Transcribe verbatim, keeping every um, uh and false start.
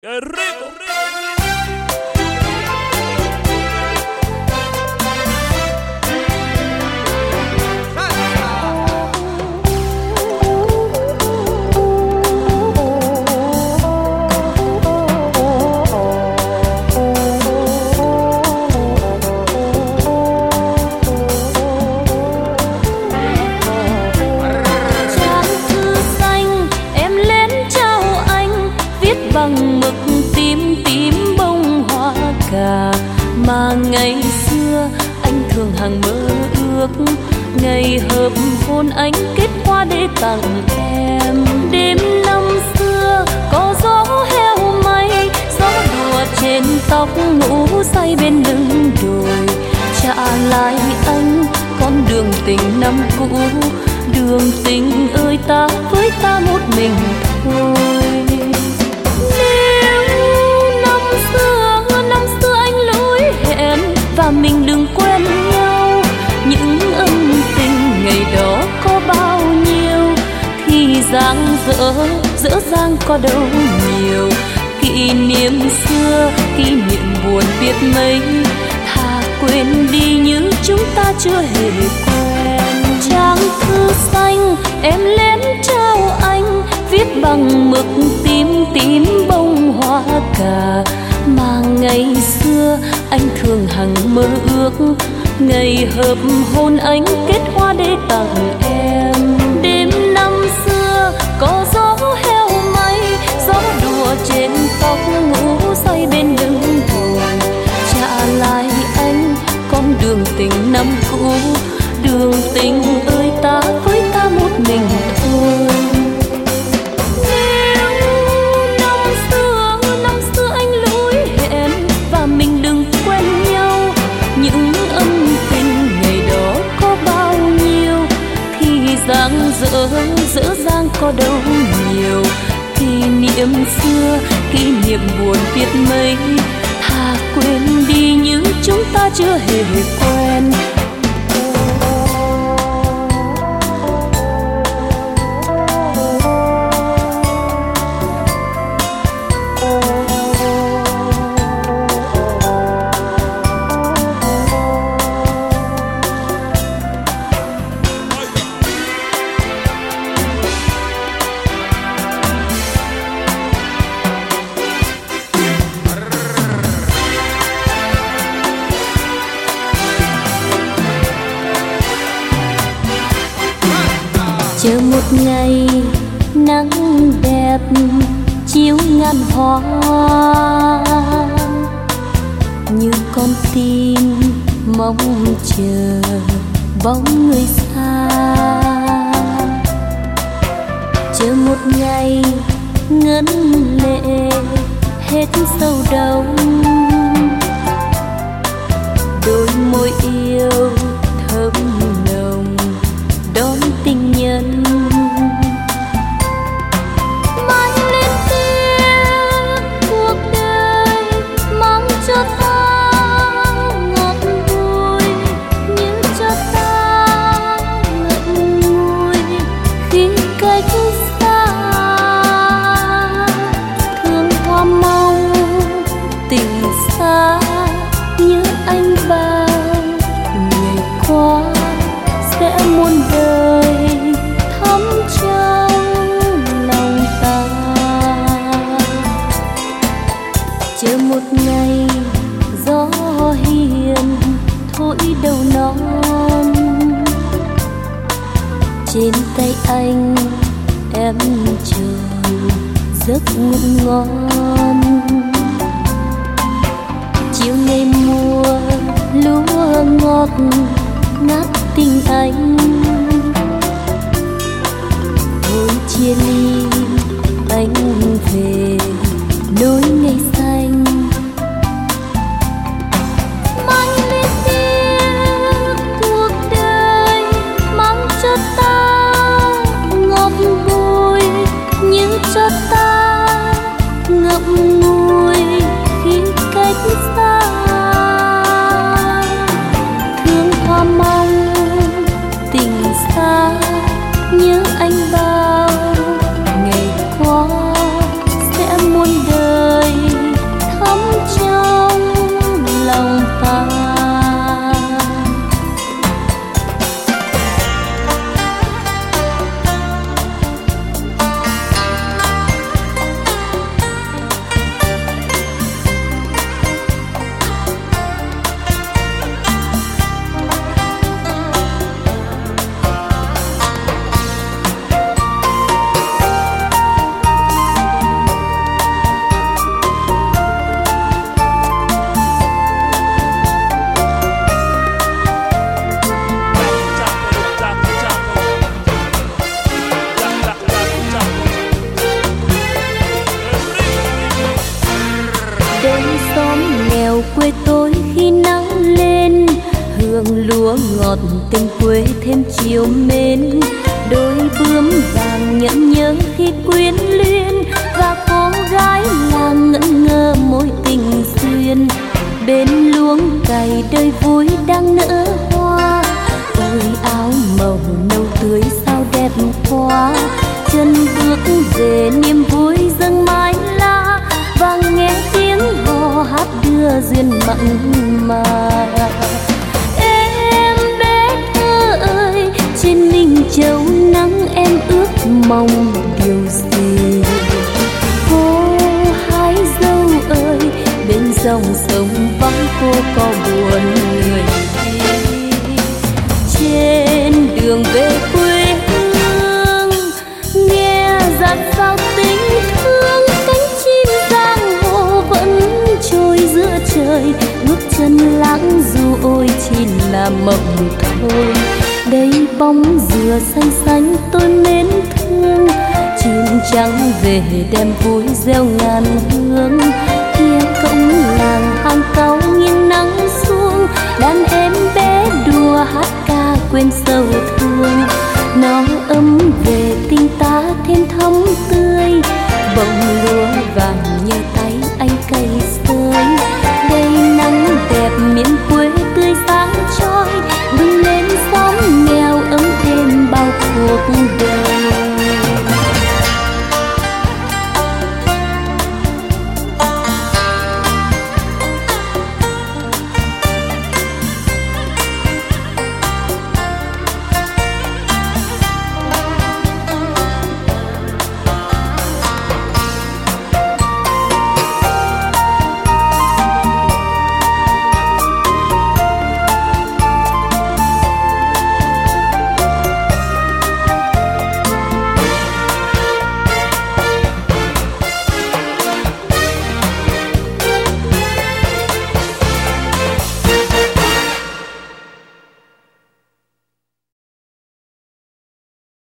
¡Qué rico! Bằng mực tím tím bông hoa cà mà ngày xưa anh thường hằng mơ ước, ngày hợp hôn anh kết hoa để tặng em. Đêm năm xưa có gió heo may, gió đùa trên tóc ngủ say bên lưng đồi, trả lại anh con đường tình năm cũ. Đường tình ơi ta với ta một mình thôi. Và mình đừng quên nhau, những ân tình ngày đó có bao nhiêu, thì dang dở dở dang có đâu nhiều. Kỷ niệm xưa, kỷ niệm buồn biết mấy, thà quên đi như chúng ta chưa hề quen. Trang thư xanh em lén trao anh, viết bằng mực tím tím bông hoa cà mà ngày xưa anh thường hằng mơ ước, ngày hợp hôn anh kết hoa để tặng em. Đêm năm xưa có gió heo may, gió đùa trên tóc ngủ say bên lưng đồi, trả lại anh con đường tình năm cũ. Đường tình ơi ta với ta một mình thôi. Dang dở dở dang có đâu nhiều, kỷ niệm xưa kỷ niệm buồn biết mấy, thà quên đi như chúng ta chưa hề quen. Chờ một ngày nắng đẹp chiếu ngàn hoa, như con tim mong chờ bóng người xa. Chờ một ngày ngân lệ hết sầu đông, đôi môi yêu thơm nồng đón tình nhân. Mang lên tiếng cuộc đời, mang cho ta ngọt vui, nhưng cho ta ngậm ngùi khi cách xa. Thương hoa mong tình xa như anh bao ngày qua, sẽ muôn đời thắm trong lòng ta. Chờ một ngày gió hiền thổi đầu non, trên tay anh em chờ giấc ngủ ngon. Chiều ngày mùa lúa ngọt ngát tình anh, thôi chia ly anh về nối ngày xanh. Mang lên tiếng cuộc đời, mang cho ta ngọt bùi, nhưng cho ta ngậm ngùi khi cách xa. Thương hoa mong tình xa như anh bao ngày qua, sẽ muôn đời nghèo quê tôi khi nắng lên, hương lúa ngọt tình quê thêm chiều mến. Đôi bướm vàng nhẫn nhớ khi quyến luyến, và cô gái làng ngẩn ngơ mối tình duyên. Bên luống cày đời vui đang nở hoa, ôi áo màu nâu tươi sao đẹp quá. Chân bước về niềm vui dâng mái lá, và nghe tiếng hò hát đưa duyên mặn mà. Em bé thơ ơi, trên Ninh Châu nắng em ước mong điều gì? Cô hái dâu ơi, bên dòng sông vắng cô có buồn người đi. Trên đường về quê hương nghe dạt sao tình thương, cánh chim giang hồ vẫn trôi giữa trời. Bước chân lãng du ôi chỉ là mộng thôi, đây bóng dừa xanh xanh tôi mến thương. Chim trắng về đem vui gieo ngàn hương,